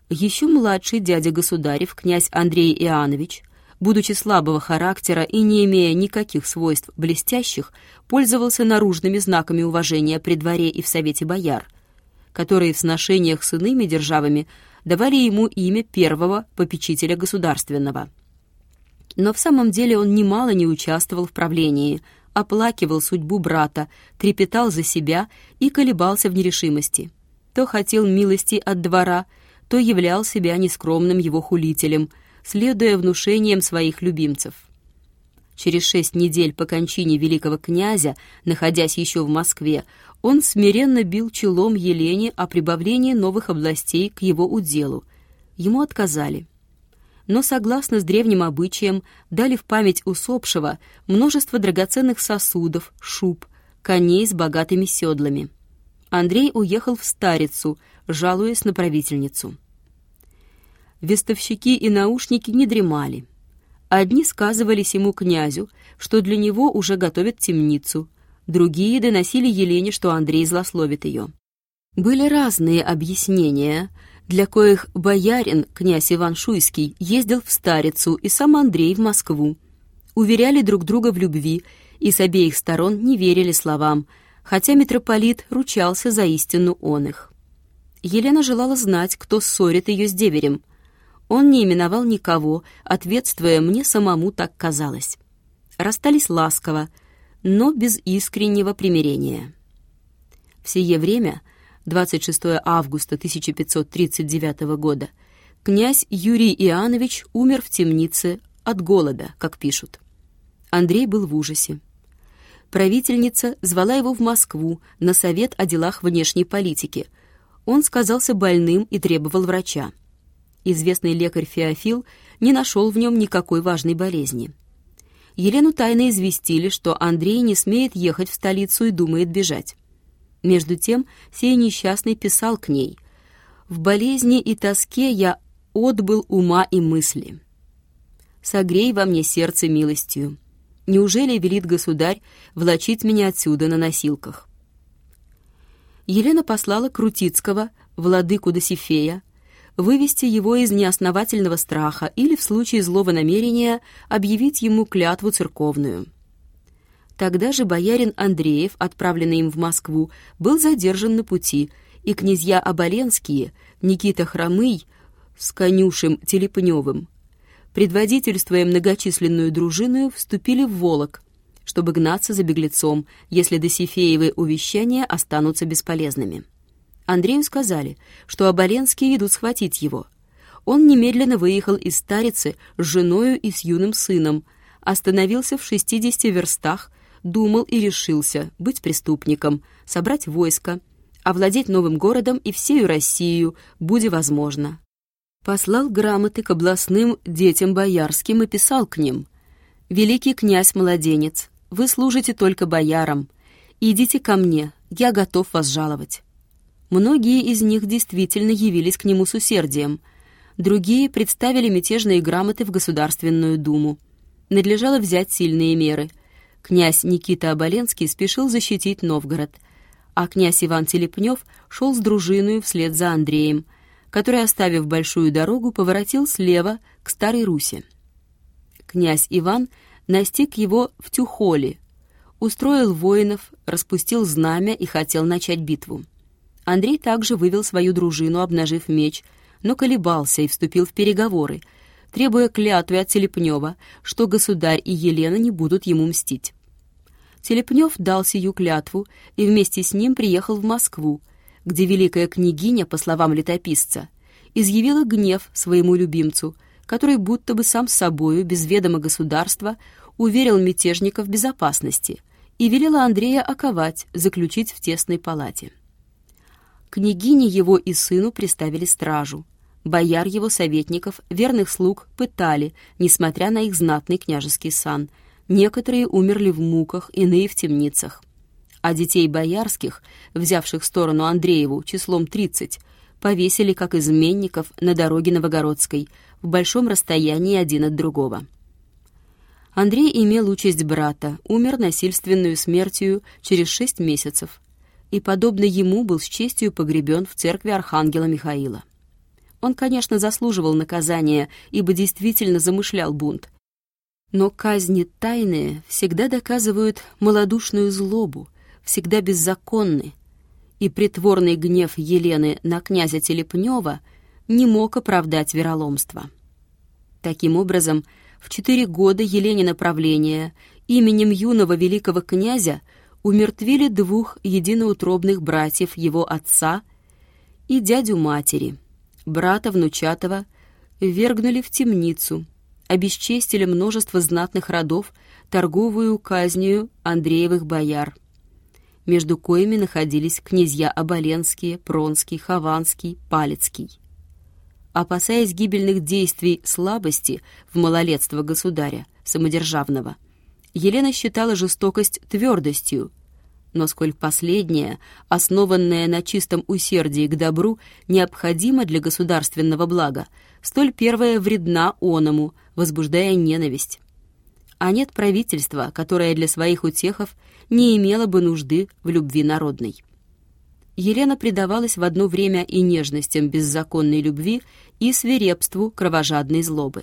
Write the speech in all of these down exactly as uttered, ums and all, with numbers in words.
Еще младший дядя государев, князь Андрей Иоаннович, будучи слабого характера и не имея никаких свойств блестящих, пользовался наружными знаками уважения при дворе и в совете бояр, которые в сношениях с иными державами давали ему имя первого попечителя государственного. Но в самом деле он немало не участвовал в правлении, оплакивал судьбу брата, трепетал за себя и колебался в нерешимости. То хотел милости от двора, то являл себя нескромным его хулителем, следуя внушениям своих любимцев. Через шесть недель по кончине великого князя, находясь еще в Москве, он смиренно бил челом Елене о прибавлении новых областей к его уделу. Ему отказали. Но, согласно с древним обычаям, дали в память усопшего множество драгоценных сосудов, шуб, коней с богатыми седлами. Андрей уехал в Старицу, жалуясь на правительницу. Вестовщики и наушники не дремали. Одни сказывались ему князю, что для него уже готовят темницу, другие доносили Елене, что Андрей злословит ее. Были разные объяснения, для коих боярин, князь Иван Шуйский, ездил в Старицу и сам Андрей в Москву. Уверяли друг друга в любви и с обеих сторон не верили словам, хотя митрополит ручался за истину он их. Елена желала знать, кто ссорит ее с деверем. Он не именовал никого, ответствуя «мне самому так казалось». Расстались ласково, но без искреннего примирения. В сие время, двадцать шестого августа тысяча пятьсот тридцать девятого года, князь Юрий Иоаннович умер в темнице от голода, как пишут. Андрей был в ужасе. Правительница звала его в Москву на совет о делах внешней политики. Он сказался больным и требовал врача. Известный лекарь Феофил не нашел в нем никакой важной болезни. Елену тайно известили, что Андрей не смеет ехать в столицу и думает бежать. Между тем сей несчастный писал к ней: «В болезни и тоске я отбыл ума и мысли. Согрей во мне сердце милостью. Неужели велит государь влачить меня отсюда на носилках?» Елена послала Крутицкого, владыку Досифея, вывести его из неосновательного страха или, в случае злого намерения, объявить ему клятву церковную. Тогда же боярин Андреев, отправленный им в Москву, был задержан на пути, и князья Оболенские, Никита Хромый с конюшем Телепневым, предводительствуя многочисленную дружину, вступили в Волок, чтобы гнаться за беглецом, если Досифеевы увещания останутся бесполезными. Андрею сказали, что оболенские идут схватить его. Он немедленно выехал из Старицы с женою и с юным сыном, остановился в шестидесяти верстах, думал и решился быть преступником, собрать войско, овладеть новым городом и всею Россию, будь возможно. Послал грамоты к областным детям боярским и писал к ним: «Великий князь-младенец, вы служите только боярам. Идите ко мне, я готов вас жаловать». Многие из них действительно явились к нему с усердием, другие представили мятежные грамоты в Государственную Думу. Надлежало взять сильные меры. Князь Никита Оболенский спешил защитить Новгород, а князь Иван Телепнев шел с дружиною вслед за Андреем, который, оставив большую дорогу, поворотил слева к Старой Руси. Князь Иван настиг его в Тюхоле, устроил воинов, распустил знамя и хотел начать битву. Андрей также вывел свою дружину, обнажив меч, но колебался и вступил в переговоры, требуя клятвы от Телепнева, что государь и Елена не будут ему мстить. Телепнев дал сию клятву и вместе с ним приехал в Москву, где великая княгиня, по словам летописца, изъявила гнев своему любимцу, который будто бы сам с собою, без ведома государства, уверил мятежников в безопасности и велела Андрея оковать, заключить в тесной палате. Княгине его и сыну приставили стражу. Бояр его советников, верных слуг, пытали, несмотря на их знатный княжеский сан. Некоторые умерли в муках, иные в темницах. А детей боярских, взявших сторону Андрееву числом тридцать, повесили как изменников на дороге Новогородской, в большом расстоянии один от другого. Андрей имел участь брата, умер насильственную смертью через шесть месяцев, и, подобно ему, был с честью погребен в церкви Архангела Михаила. Он, конечно, заслуживал наказания, ибо действительно замышлял бунт. Но казни тайные всегда доказывают малодушную злобу, всегда беззаконны, и притворный гнев Елены на князя Телепнева не мог оправдать вероломство. Таким образом, в четыре года Еленина правления именем юного великого князя умертвили двух единоутробных братьев его отца и дядю матери, брата внучатого, ввергнули в темницу, обесчестили множество знатных родов торговую казнью Андреевых бояр, между коими находились князья Оболенские, Пронский, Хованский, Палецкий. Опасаясь гибельных действий слабости в малолетство государя, самодержавного, Елена считала жестокость твердостью, но сколь последняя, основанная на чистом усердии к добру, необходима для государственного блага, столь первая вредна оному, возбуждая ненависть. А нет правительства, которое для своих утехов не имело бы нужды в любви народной. Елена предавалась в одно время и нежностям беззаконной любви, и свирепству кровожадной злобы.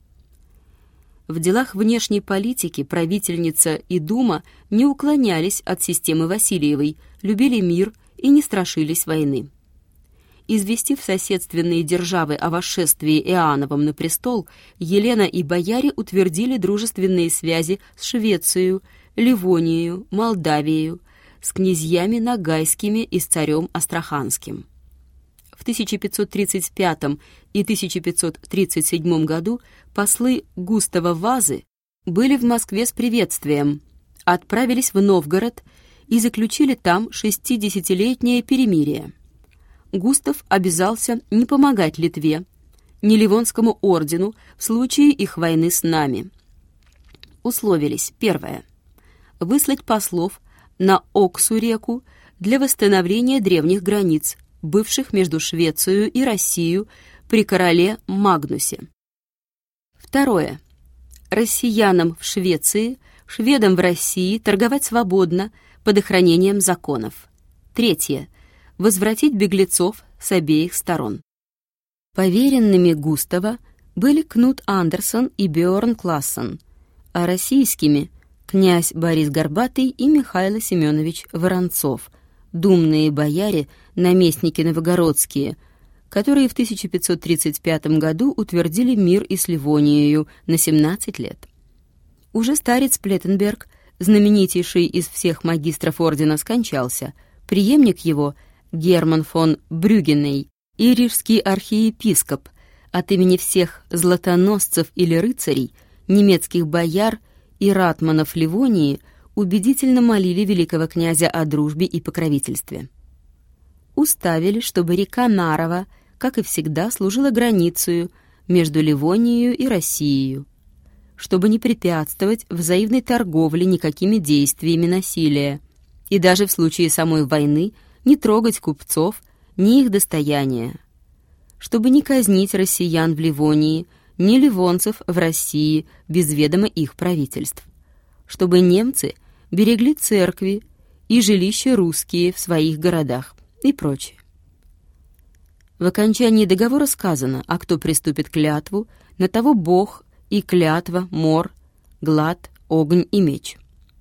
В делах внешней политики правительница и дума не уклонялись от системы Васильевой, любили мир и не страшились войны. Известив соседственные державы о восшествии Иоанновом на престол, Елена и бояре утвердили дружественные связи с Швецией, Ливонией, Молдавией, с князьями Ногайскими и с царем Астраханским. В тысяча пятьсот тридцать пятом и тысяча пятьсот тридцать седьмом году послы Густава Вазы были в Москве с приветствием, отправились в Новгород и заключили там шестидесятилетнее перемирие. Густав обязался не помогать Литве, ни Ливонскому ордену в случае их войны с нами. Условились: первое — выслать послов на Оксу-реку для восстановления древних границ, бывших между Швецией и Россией при короле Магнусе. Второе. Россиянам в Швеции, шведам в России торговать свободно под охранением законов. Третье. Возвратить беглецов с обеих сторон. Поверенными Густава были Кнут Андерсон и Бьорн Классен, а российскими — князь Борис Горбатый и Михаил Семенович Воронцов, думные бояре, наместники новгородские, которые в тысяча пятьсот тридцать пятом году утвердили мир и с Ливонией на семнадцать лет. Уже старец Плеттенберг, знаменитейший из всех магистров ордена, скончался. Преемник его, Герман фон Брюгеней, и рижский архиепископ, от имени всех златоносцев или рыцарей, немецких бояр и ратманов Ливонии, убедительно молили великого князя о дружбе и покровительстве. Уставили, чтобы река Нарова, как и всегда, служила границей между Ливонией и Россией, чтобы не препятствовать взаимной торговле никакими действиями насилия, и даже в случае самой войны не трогать купцов, ни их достояния, чтобы не казнить россиян в Ливонии, ни ливонцев в России без ведома их правительств, чтобы немцы берегли церкви и жилища русские в своих городах и прочее. В окончании договора сказано: а кто приступит клятву, на того Бог и клятва, мор, глад, огонь и меч.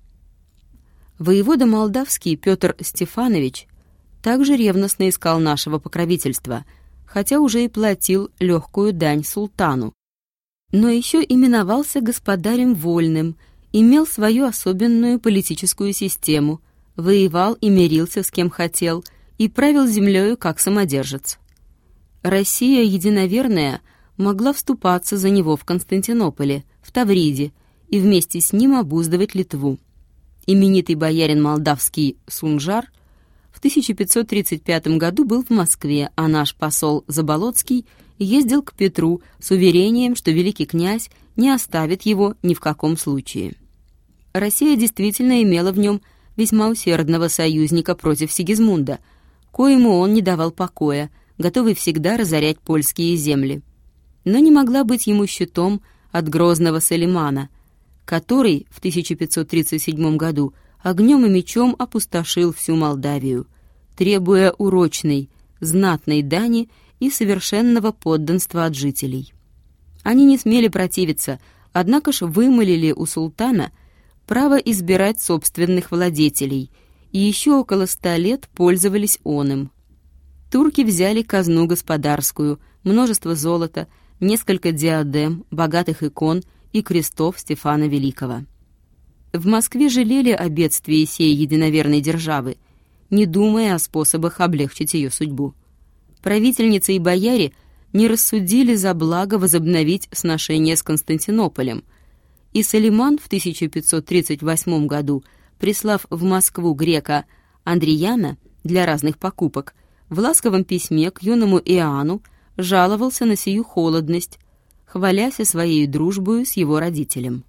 Воевода молдавский Петр Стефанович также ревностно искал нашего покровительства, хотя уже и платил легкую дань султану, но еще именовался господарем вольным, имел свою особенную политическую систему, воевал и мирился с кем хотел и правил землею как самодержец. Россия единоверная могла вступаться за него в Константинополе, в Тавриде, и вместе с ним обуздывать Литву. Именитый боярин молдавский Сунжар в тысяча пятьсот тридцать пятом году был в Москве, а наш посол Заболоцкий ездил к Петру с уверением, что великий князь не оставит его ни в каком случае. Россия действительно имела в нем весьма усердного союзника против Сигизмунда, коему он не давал покоя, готовый всегда разорять польские земли, но не могла быть ему щитом от грозного Салимана, который в тысяча пятьсот тридцать седьмом году огнем и мечом опустошил всю Молдавию, требуя урочной, знатной дани и совершенного подданства от жителей. Они не смели противиться, однако ж вымолили у султана право избирать собственных владетелей, и еще около ста лет пользовались оным. Турки взяли казну господарскую, множество золота, несколько диадем, богатых икон и крестов Стефана Великого. В Москве жалели о бедствии сей единоверной державы, не думая о способах облегчить ее судьбу. Правительницы и бояре не рассудили за благо возобновить сношения с Константинополем, и Сулейман в тысяча пятьсот тридцать восьмом году, прислав в Москву грека Андрияна для разных покупок, в ласковом письме к юному Иоанну жаловался на сию холодность, хваляся своей дружбою с его родителем.